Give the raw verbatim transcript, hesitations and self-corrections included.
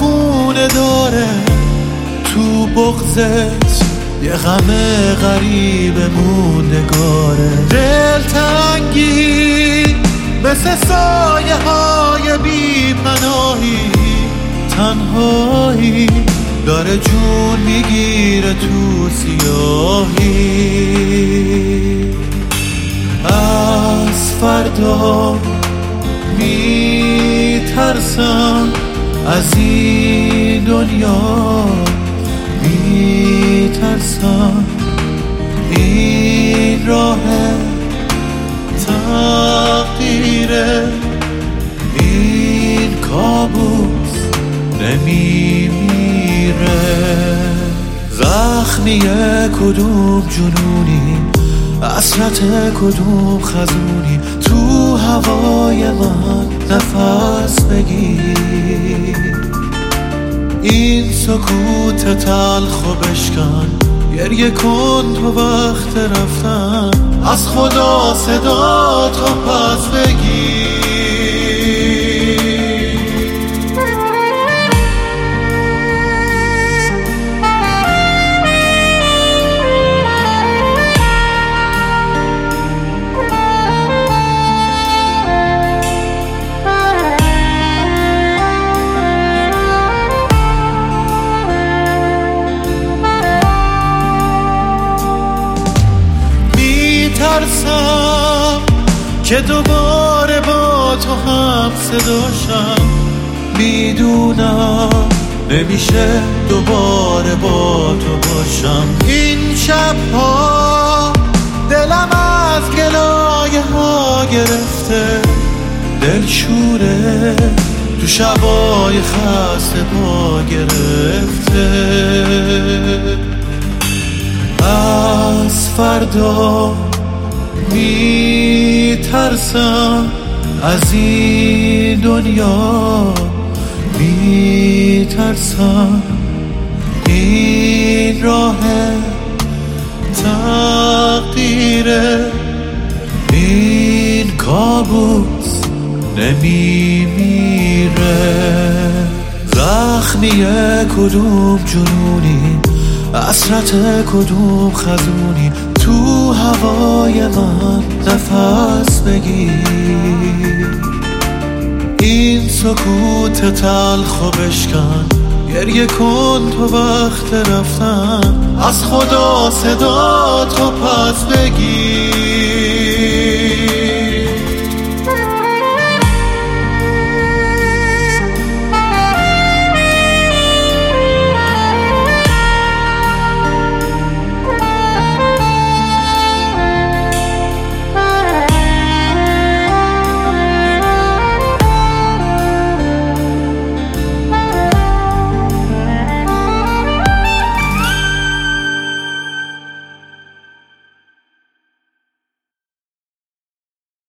خونه داره، تو بغضت یه غم غریب موندگاره. دلتنگی مثل سایه های بی پناهی، تنهایی داره جون میگیره تو سیاهی. از فردا میترسم، از این دنیا میترسم، این راه تقدیره، این کابوس نمیمیره. زخمیه کدوم جنونی، حسرت کدوم خزونی، تو هوای من نفس بگیر. این سکوت تلخ و بشکن، گریه کن تو وقت رفتن، از خدا صدا تو پس بگیر. میترسم که دوباره با تو هم صداشم، میدونم نمیشه دوباره با تو باشم. این شبها دلم از گلایه ها گرفته، دلشوره تو شبای خسته پا گرفته. از فردا میترسم، از این دنیا میترسم، این راه تقدیره، این کابوس نمیمیره. زخمیه کدوم جنونی، حسرت کدوم خزونی، تو هوای من نفس بگیر. این سکوت تلخ و بشکن، گریه کن تو وقت رفتن، از خدا صدا تو پس بگیر.